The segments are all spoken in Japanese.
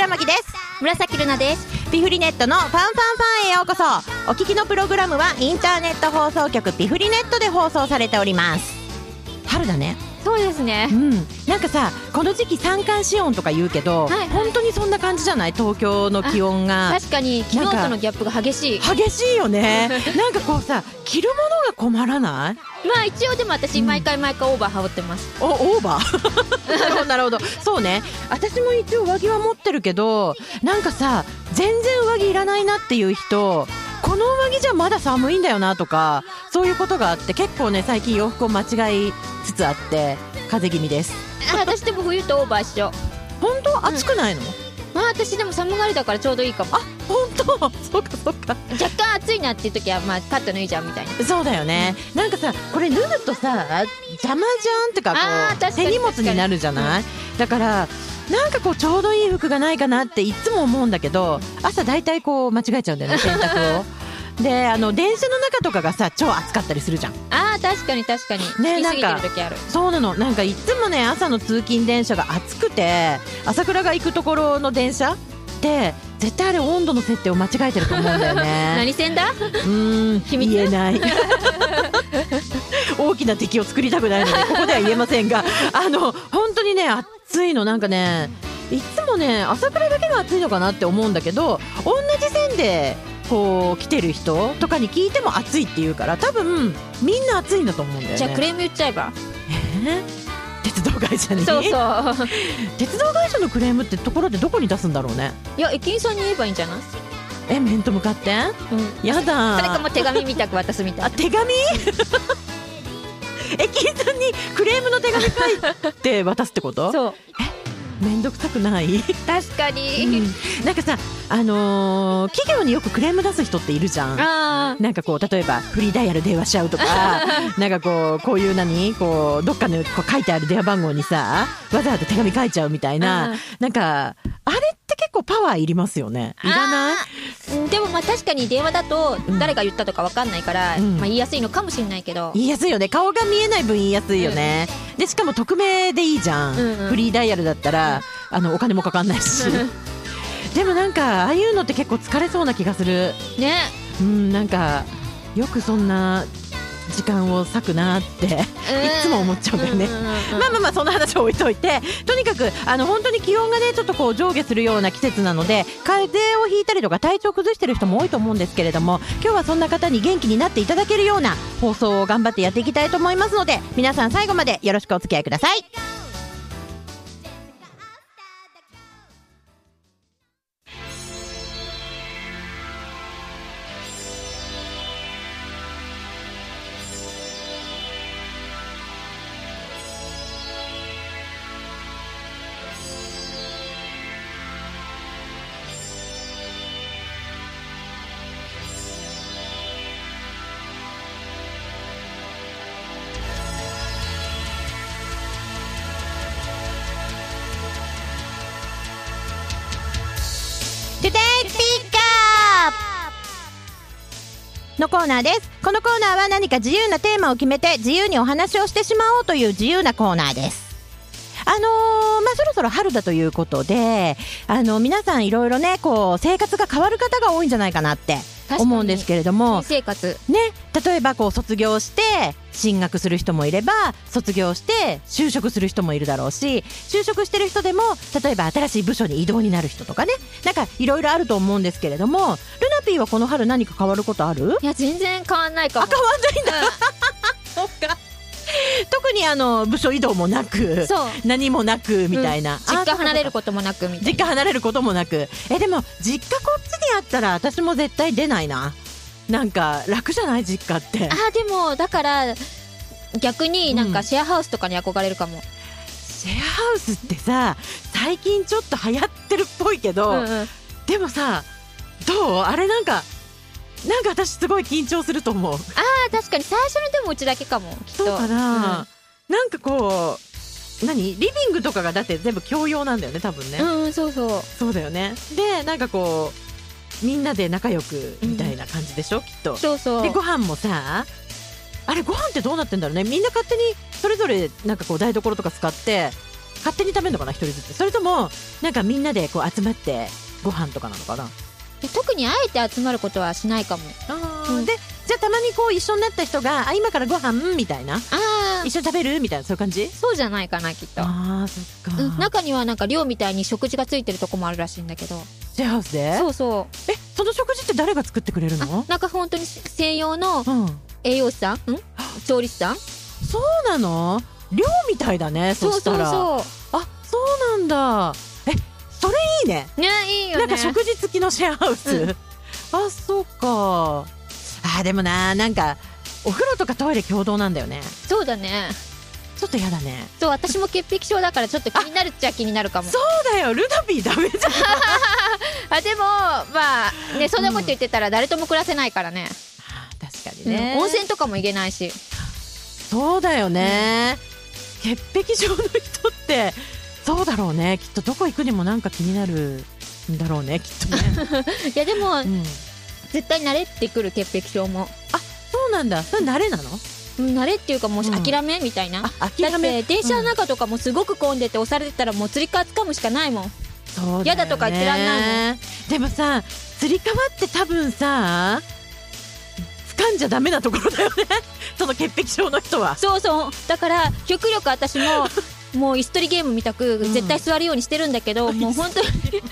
真希です。 紫ルナです。 ピフリネットのファンファンファンへようこそ。お聞きのプログラムはインターネット放送局ピフリネットで放送されております。春だね。 そうですね、 なんかさ、この時期三寒四温とか言うけど、本当にそんな感じじゃない？東京の気温が。 確かに昨日とのギャップが激しいよねなんかこうさ、着るものが困らない？ まあ一応でも私毎回オーバー羽織ってます。 オーバーなるほど。そうね、私も一応上着は持ってるけど、なんかさ、全然上着いらないなっていう人、この上着じゃまだ寒いんだよなとか、そういうことがあって、結構ね最近洋服を間違いつつあって風邪気味です。 私でも冬とオーバー一緒。 本当？暑くないの？ まあ私でも寒がりだからちょうどいいかも。 本当？そうかそうか。 若干暑いなっていう時はまあカット脱いじゃうみたいな。 そうだよね、なんかさ、これ脱ぐとさ邪魔じゃんってか、こう手荷物になるじゃない、だからなんかこうちょうどいい服がないかなっていつも思うんだけど、朝だいたいこう間違えちゃうんだよね、洗濯をで、電車の中とかがさ超暑かったりするじゃん。 確かに確かに、 ね、 好きすぎてる時ある。 そうなの。なんかいつもね、朝の通勤電車が暑くて、朝倉が行くところの電車って絶対あれ温度の設定を間違えてると思うんだよね何線だ？秘密？ 言えない大きな敵を作りたくないのでここでは言えませんが本当にね暑いの。なんかね、いつもね朝倉だけが暑いのかなって思うんだけど、同じ線でこう来てる人とかに聞いても暑いって言うから、多分みんな暑いんだと思うんだよね。 じゃあクレーム言っちゃえば？ 鉄道会社に？ そう鉄道会社のクレームってところでどこに出すんだろうね。 いや、駅員さんに言えばいいんじゃない？ 面と向かって、やだ。 それかもう手紙みたく渡すみたいな。 手紙駅員さんにクレームの手紙書いて渡すってこと？ そう。 めんどくさくない？ 確かに、 なんかさ、企業によくクレーム出す人っているじゃん。なんかこう例えばフリーダイヤル電話しちゃうとかなんかこういうこうどっかのこう書いてある電話番号にさわざわざ手紙書いちゃうみたいな、なんかあれって結構パワーいりますよね。いらない？ でもまあ確かに電話だと誰が言ったとか分かんないから、まあ言いやすいのかもしれないけど。 言いやすいよね。顔が見えない分言いやすいよね、でしかも匿名でいいじゃん、フリーダイヤルだったらお金もかかんないしでもなんかああいうのって結構疲れそうな気がするね。 なんかよくそんな時間を割くなっていつも思っちゃうんだよね。まあその話を置いといて、とにかく本当に気温がねちょっとこう上下するような季節なので、風邪をひいたりとか体調崩してる人も多いと思うんですけれども、今日はそんな方に元気になっていただけるような放送を頑張ってやっていきたいと思いますので、皆さん最後までよろしくお付き合いください。のコーナーです。このコーナーは何か自由なテーマを決めて自由にお話をしてしまおうという自由なコーナーです。そろそろ春だということで、皆さんいろいろねこう生活が変わる方が多いんじゃないかなって思うんですけれども、 生活ね、例えばこう卒業して進学する人もいれば、卒業して就職する人もいるだろうし、就職してる人でも例えば新しい部署に異動になる人とかね、なんかいろいろあると思うんですけれども、ルナピーはこの春何か変わることある？ いや全然変わんないかも。 変わんないんだ、そうか。特に部署移動もなく、何もなくみたいな、 実家離れることもなくみたいな。 実家離れることもなく。でも実家こっちにあったら私も絶対出ないな。なんか楽じゃない？実家って。 でもだから逆になんかシェアハウスとかに憧れるかも。 シェアハウスってさ最近ちょっと流行ってるっぽいけど、でもさどう？あれなんか私すごい緊張すると思う。 確かに最初にでもうちだけかもきっと。 そうかな、なんかこうリビングとかがだって全部共用なんだよね多分ね。そうだよね。でなんかこうみんなで仲良くみたいな感じでしょ、きっと。でご飯もさ、あれご飯ってどうなってんだろうね。みんな勝手にそれぞれなんかこう台所とか使って勝手に食べるのかな、一人ずつ。それともなんかみんなでこう集まってご飯とかなのかな。 特にあえて集まることはしないかも。 でじゃあたまにこう一緒になった人が今からご飯みたいな、一緒に食べるみたいな、そういう感じ。 そうじゃないかなきっと。 そっか、 中にはなんか寮みたいに食事がついてるとこもあるらしいんだけど。 シェアハウスで。 そうそう。 その食事って誰が作ってくれるの？ なんか本当に専用の栄養士さん、調理師さん。 そうなの？寮みたいだね。そしたら。そうなんだ。それいいね。 ね、いいよね。 なんか食事付きのシェアハウス。そうか。でもなんかお風呂とかトイレ共同なんだよね。 そうだね。 ちょっとやだね。 そう、私も潔癖症だからちょっと気になるっちゃ気になるかも。 そうだよ、ルナピーダメじゃん。 でもまあね、そんなこと言ってたら誰とも暮らせないからね。 確かにね、 温泉とかも行けないし。 そうだよね、潔癖症の人ってそうだろうね。きっとどこ行くにもなんか気になるんだろうね、きっとね。 いやでも、絶対慣れてくる、潔癖症も。 そうなんだ。それ慣れなの？ 慣れっていうかもう諦めみたいな。 諦め。 だって電車の中とかもすごく混んでて押されてたらもうつり革掴むしかないもん。 そうだよね。 嫌だとか言ってらんないもん。 でもさ、つり革って多分さ掴んじゃダメなところだよね。その潔癖症の人は。 そうそう。だから極力私ももう椅子取りゲームみたく絶対座るようにしてるんだけど、もう本当に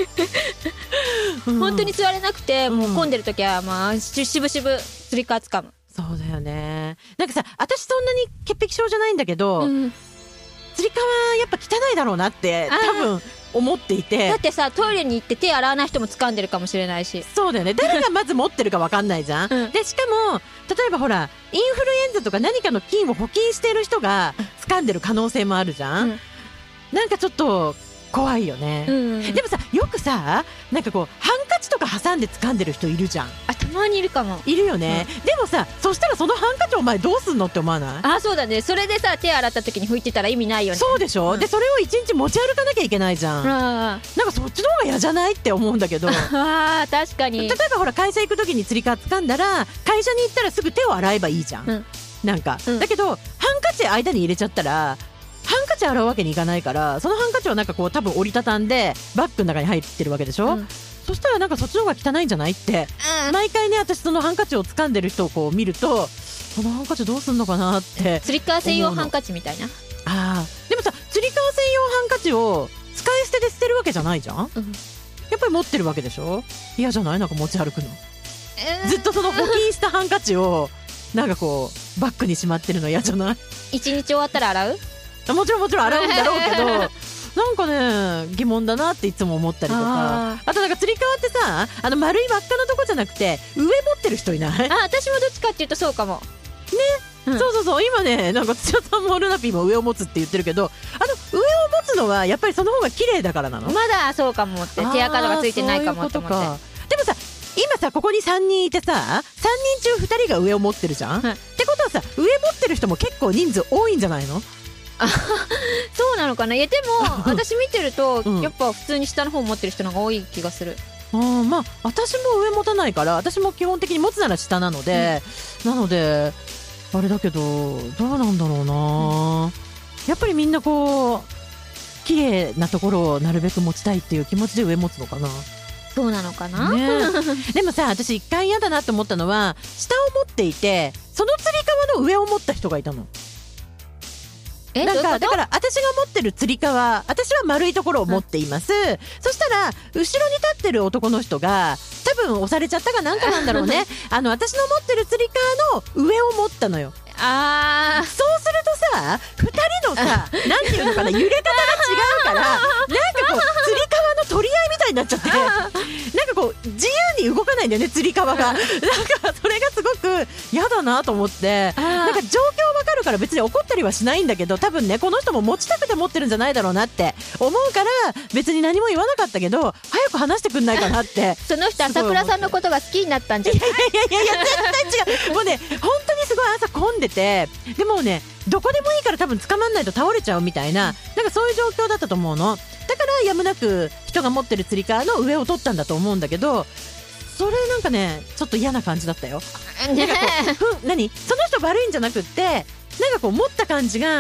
本当に座れなくて、もう混んでる時はまあしぶしぶつり革掴む。 そうだよね。なんかさ、私そんなに潔癖症じゃないんだけど、つり革やっぱ汚いだろうなって多分思っていて。 だってさ、トイレに行って手洗わない人も掴んでるかもしれないし。 そうだよね。誰がまず持ってるか分かんないじゃん、でしかも例えばほらインフルエンザとか何かの菌を補菌している人が掴んでる可能性もあるじゃん、なんかちょっと怖いよね、でもさ、よくさ、なんかこうハンカチとか挟んで掴んでる人いるじゃん。 たまにいるかも。 いるよね、でもさ、そしたらそのハンカチお前どうすんのって思わない？ そうだね。それでさ、手洗った時に拭いてたら意味ないよね。 そうでしょ、でそれを一日持ち歩かなきゃいけないじゃん。なんかそっちの方が嫌じゃないって思うんだけど。 確かに。 例えばほら会社行く時につり革掴んだら会社に行ったらすぐ手を洗えばいいじゃん、なんか、だけどハンカチ間に入れちゃったらハンカチ洗うわけにいかないから、そのハンカチはなんかこう多分折りたたんでバッグの中に入ってるわけでしょ、そしたらなんかそっちの方が汚いんじゃないって、毎回ね、私そのハンカチを掴んでる人をこう見ると、このハンカチどうすんのかなって。 つり革専用ハンカチみたいな。 でもさ、つり革専用ハンカチを使い捨てで捨てるわけじゃないじゃん、やっぱり持ってるわけでしょ。嫌じゃない？なんか持ち歩くの、ずっとその補菌したハンカチをなんかこうバッグにしまってるの嫌じゃない？ 一日終わったら洗う？ もちろん洗うんだろうけどなんかね、疑問だなっていつも思ったりとか。あとなんかつり革ってさ、丸い輪っかのとこじゃなくて上持ってる人いない？ 私もどっちかっていうとそうかもね、そう今ね、なんか土屋さんもルナピーも上を持つって言ってるけど、上を持つのはやっぱりその方が綺麗だからなの？まだそうかもって、手垢とかついてないかもと思って。 でもさ、今さここに3人いてさ、3人中2人が上を持ってるじゃん、ってことはさ、上持ってる人も結構人数多いんじゃないの？ そうなのかな。いやでも私見てると、やっぱ普通に下の方持ってる人の方が多い気がする。 まあ私も上持たないから、私も基本的に持つなら下なので、なのであれだけど、どうなんだろうな、やっぱりみんなこう綺麗なところをなるべく持ちたいっていう気持ちで上持つのかな。 そうなのかな、 でもさ、私一回嫌だなと思ったのは、下を持っていてそのつり革の上を持った人がいたの。なんかだから私が持ってるつり革、私は丸いところを持っています、そしたら後ろに立ってる男の人が多分押されちゃったかなんかなんだろうね私の持ってるつり革の上を持ったのよ。そうするとさ、2人のさなんていうのかな、揺れ方が違うからなんかこうつり革の取り合いみたいになっちゃってなんかこう自由に動かないんだよね、つり革がなんかそれがすごく嫌だなと思って、なんか状況わかるから別に怒ったりはしないんだけど、多分ね、この人も持ちたくて持ってるんじゃないだろうなって思うから、別に何も言わなかったけど、早く話してくんないかなってその人朝倉さんのことが好きになったんじゃない？ いや絶対違う。もうね、本当にすごい朝混んでて、でもね、どこでもいいから多分捕まんないと倒れちゃうみたいな、なんかそういう状況だったと思うの。だからやむなく人が持ってるつり革の上を取ったんだと思うんだけど、それなんかね、ちょっと嫌な感じだったよ。なんかこう何、その人悪いんじゃなくって、なんかこう持った感じが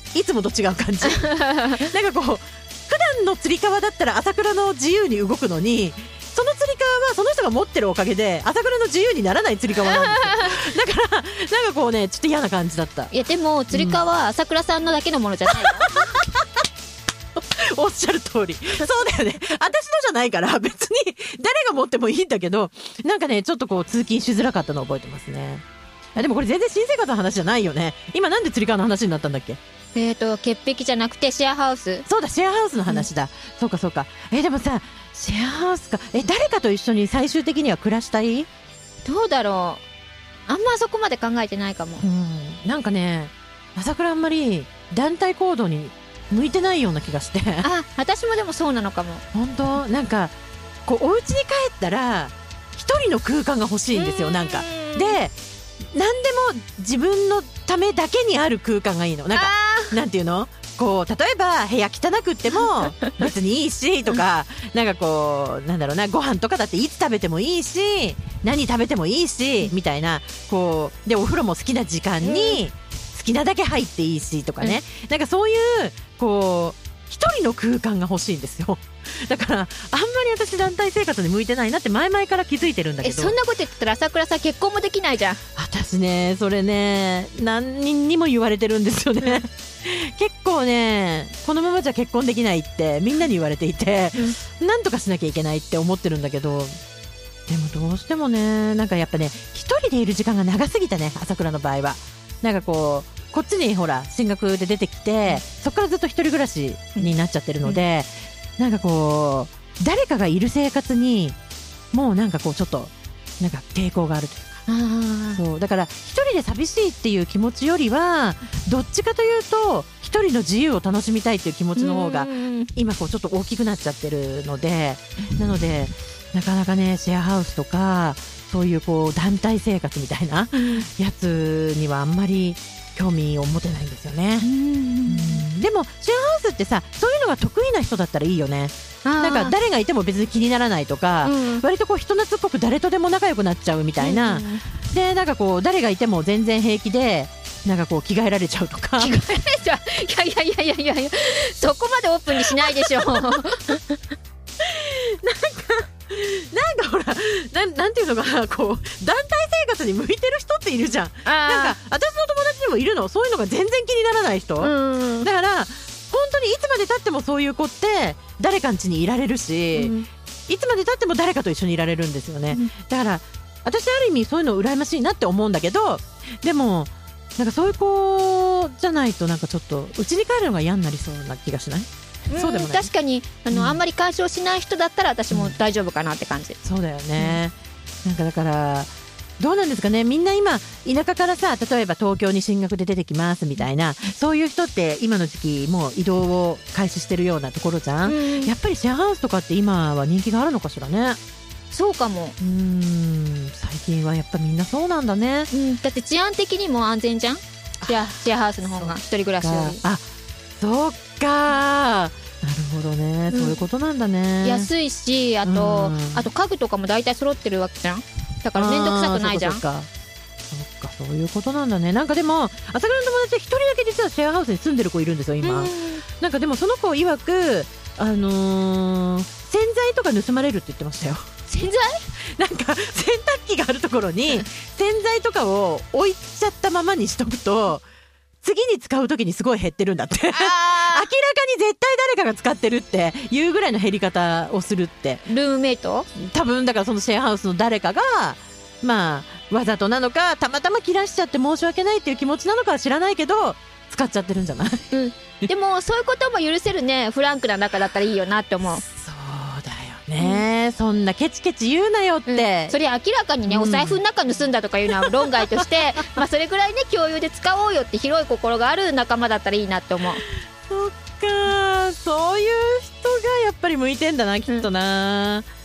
いつもと違う感じなんかこう普段のつり革だったら朝倉の自由に動くのに、そのつり革はその人が持ってるおかげで朝倉の自由にならないつり革なんですよだからなんかこうねちょっと嫌な感じだった。 いやでもつり革は朝倉さんのだけのものじゃないよ、 おっしゃる通りそうだよね、私のじゃないから別に誰が持ってもいいんだけど、なんかねちょっとこう通勤しづらかったのを覚えてますね。でもこれ全然新生活の話じゃないよね。今なんでつり革の話になったんだっけ。 潔癖じゃなくてシェアハウス。 そうだ、シェアハウスの話だ、そうかそうか。でもさシェアハウスか、誰かと一緒に最終的には暮らしたい？ どうだろう、あんまそこまで考えてないかも。 なんかね朝倉あんまり団体行動に向いてないような気がして私もでもそうなのかも。 本当なんかこうお家に帰ったら一人の空間が欲しいんですよ。なんかで何でも自分のためだけにある空間がいいの。なんかなんていうの、こう例えば部屋汚くっても別にいいしとかなんかこうなんだろうな、ご飯とかだっていつ食べてもいいし何食べてもいいしみたいな、こうでお風呂も好きな時間に好きなだけ入っていいしとかね、なんかそういうこう一人の空間が欲しいんですよ。だからあんまり私団体生活に向いてないなって前々から気づいてるんだけど。 そんなこと言ったら朝倉さん結婚もできないじゃん。 私ねそれね何人にも言われてるんですよね結構ねこのままじゃ結婚できないってみんなに言われていて、なんとかしなきゃいけないって思ってるんだけど、でもどうしてもねなんかやっぱね一人でいる時間が長すぎたね、朝倉の場合は。なんかこっちにほら進学で出てきて、そこからずっと一人暮らしになっちゃってるので、なんかこう誰かがいる生活にもうなんかこうちょっとなんか抵抗があるというか、そうだから一人で寂しいっていう気持ちよりはどっちかというと一人の自由を楽しみたいっていう気持ちの方が今こうちょっと大きくなっちゃってるので、なのでなかなかねシェアハウスとかそういうこう団体生活みたいなやつにはあんまり興味を持てないんですよね。でもシェアハウスってさそういうのが得意な人だったらいいよね。なんか誰がいても別に気にならないとか、割とこう人懐っこく誰とでも仲良くなっちゃうみたいな、でなんかこう誰がいても全然平気でなんかこう着替えられちゃうとか。 着替えられちゃう、いやそこまでオープンにしないでしょなんかほらなんていうのかな、こう団体生活に向いてる人っているじゃん。なんか私の友達にもいるの、そういうのが全然気にならない人、だから本当にいつまで経ってもそういう子って誰かん家にいられるし、いつまで経っても誰かと一緒にいられるんですよね。だから私ある意味そういうの羨ましいなって思うんだけど、でもなんかそういう子じゃないとなんかちょっと家に帰るのが嫌になりそうな気がしない？そうでもない。 確かにあんまり干渉しない人だったら私も大丈夫かなって感じ。 そうだよね、なんかだからどうなんですかね、みんな今田舎からさ例えば東京に進学で出てきますみたいな、そういう人って今の時期もう移動を開始してるようなところじゃん、やっぱりシェアハウスとかって今は人気があるのかしらね。 そうかも。 最近はやっぱみんなそうなんだね、 だって治安的にも安全じゃん、シェアハウスの方が一人暮らしより。 そうか、なるほどね、そういうことなんだね。 安いし、あと家具とかも大体揃ってるわけじゃん。だから面倒くさくないじゃん。そっかそういうことなんだね。なんかでも朝倉の友達一人だけ実はシェアハウスに住んでる子いるんですよ今。なんかでもその子曰く洗剤とか盗まれるって言ってましたよ。 洗剤？ なんか洗濯機があるところに洗剤とかを置いちゃったままにしとくと次に使う時にすごい減ってるんだって明らかに絶対誰かが使ってるっていうぐらいの減り方をするって。 ルームメイト？ 多分だからそのシェアハウスの誰かがまあわざとなのかたまたま切らしちゃって申し訳ないっていう気持ちなのかは知らないけど使っちゃってるんじゃない？ でもそういうことも許せるね。フランクな仲だったらいいよなって思う。 そうだよね、そんなケチケチ言うなよって、 それ明らかにね、お財布の中盗んだとかいうのは論外としてまあそれぐらいね共有で使おうよって広い心がある仲間だったらいいなって思う。 そっか、そういう人がやっぱり向いてんだなきっとな、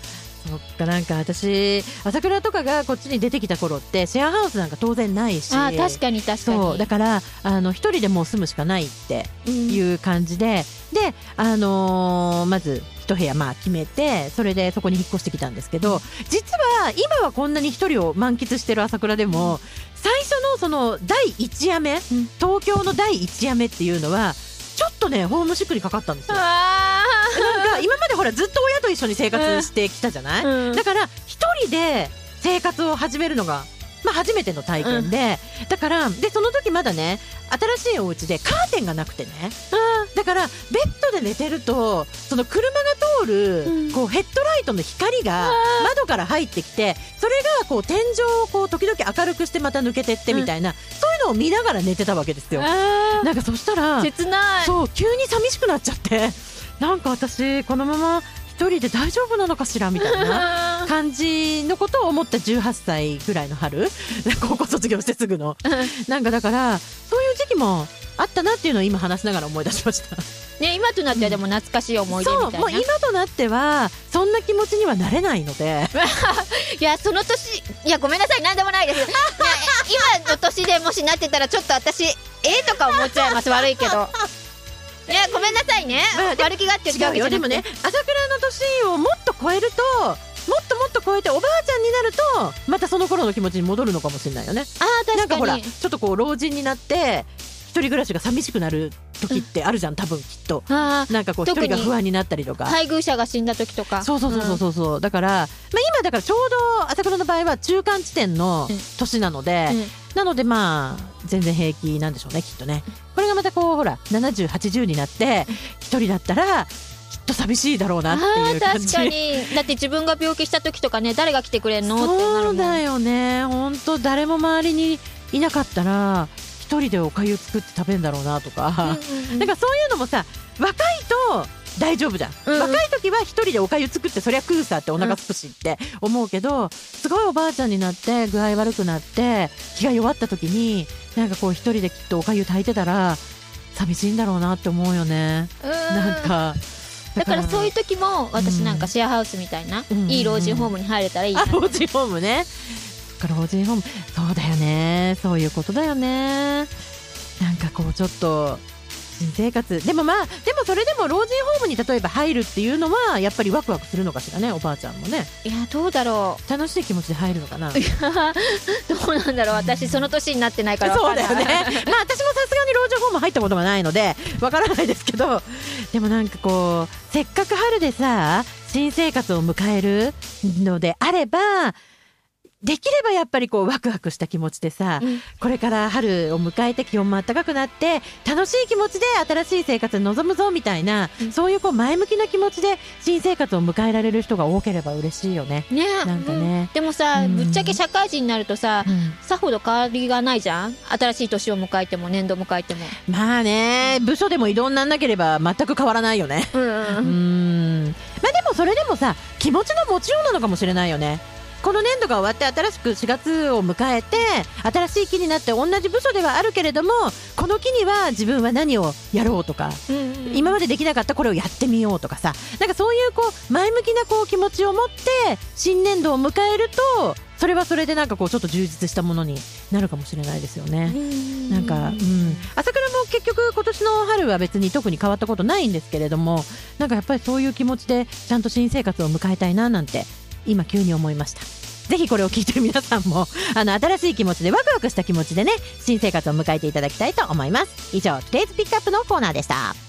そっか、なんか私朝倉とかがこっちに出てきた頃ってシェアハウスなんか当然ないし、 あ確かに確かに。 そうだから一人でもう住むしかないっていう感じで、でまず一部屋決めて、それでそこに引っ越してきたんですけど、実は今はこんなに一人を満喫してる朝倉でも、最初のその第1夜目、東京の第1夜目っていうのはちょっとねホームシックにかかったんですよ。なんか今までほらずっと親と一緒に生活してきたじゃない、だから一人で生活を始めるのが初めての体験で、だからでその時まだね新しいお家でカーテンがなくてね、だからベッドで寝てるとその車が通るこうヘッドライトの光が窓から入ってきて、それがこう天井をこう時々明るくしてまた抜けてってみたいな、そういうのを見ながら寝てたわけですよ。なんかそしたら切ない。 そう急に寂しくなっちゃって、なんか私このまま一人で大丈夫なのかしらみたいな感じのことを思った18歳ぐらいの春高校卒業してすぐのなんかだからそういう時期もあったなっていうのを今話しながら思い出しましたね。今となってはでも懐かしい思い出みたいな、 そうもう今となってはそんな気持ちにはなれないのでいやその年、いやごめんなさい、なんでもないです、ね、今の年でもしなってたらちょっと私とか思っちゃいます。悪いけどいやごめんなさいね、悪気があって言ったわけじゃなくて。 でもね朝倉の年をもっと超えるともっと超えておばあちゃんになるとまたその頃の気持ちに戻るのかもしれないよね。 確かに。 なんかほらちょっとこう老人になって一人暮らしが寂しくなる時ってあるじゃん、多分きっと。なんかこう一人が不安になったりとか、 配偶者が死んだ時とか。 そうだから、今だからちょうど朝倉の場合は中間地点の年なので、なので全然平気なんでしょうねきっとね。これがまたこうほら70、80になって一人だったらきっと寂しいだろうなっていう感じ。 確かに。だって自分が病気した時とかね、誰が来てくれんのってなるもん。 そうだよね。本当誰も周りにいなかったら一人でお粥作って食べるんだろうなとか、なんかそういうのもさ若いと大丈夫じゃん、若い時は一人でお粥作ってそりゃ食うさってお腹すくしって思うけど、すごいおばあちゃんになって具合悪くなって気が弱った時になんかこう一人できっとお粥炊いてたら寂しいんだろうなって思うよね。なんかだからそういう時も私なんかシェアハウスみたいな、いい老人ホームに入れたらいいな。 老人ホームね。老人ホームそうだよね。そういうことだよね。なんかこうちょっと新生活でもそれでも老人ホームに例えば入るっていうのはやっぱりワクワクするのかしらね、おばあちゃんもね。 いやどうだろう、 楽しい気持ちで入るのかな。 どうなんだろう、私その年になってないから分からない。 そうだよね。私もさすがに老人ホーム入ったことがないのでわからないですけど、でもなんかこうせっかく春でさ新生活を迎えるのであればできればやっぱりこうワクワクした気持ちでさ、これから春を迎えて気温も暖かくなって楽しい気持ちで新しい生活に臨むぞみたいな、そういうこう前向きな気持ちで新生活を迎えられる人が多ければ嬉しいよね。なんかね、 でもさ、ぶっちゃけ社会人になるとさ、さほど変わりがないじゃん。新しい年を迎えても年度迎えても。部署でも異動にならなければ全く変わらないよね。でもそれでもさ気持ちの持ちようなのかもしれないよね。この年度が終わって新しく4月を迎えて新しい期になって同じ部署ではあるけれども、この期には自分は何をやろうとか、今までできなかったこれをやってみようとかさ、なんかそういうこう前向きなこう気持ちを持って新年度を迎えるとそれはそれでなんかこうちょっと充実したものになるかもしれないですよね。なんか、朝倉も結局今年の春は別に特に変わったことないんですけれども、なんかやっぱりそういう気持ちでちゃんと新生活を迎えたいななんて今急に思いました。ぜひこれを聞いてる皆さんも新しい気持ちでワクワクした気持ちでね新生活を迎えていただきたいと思います。以上トゥデイズピックアップのコーナーでした。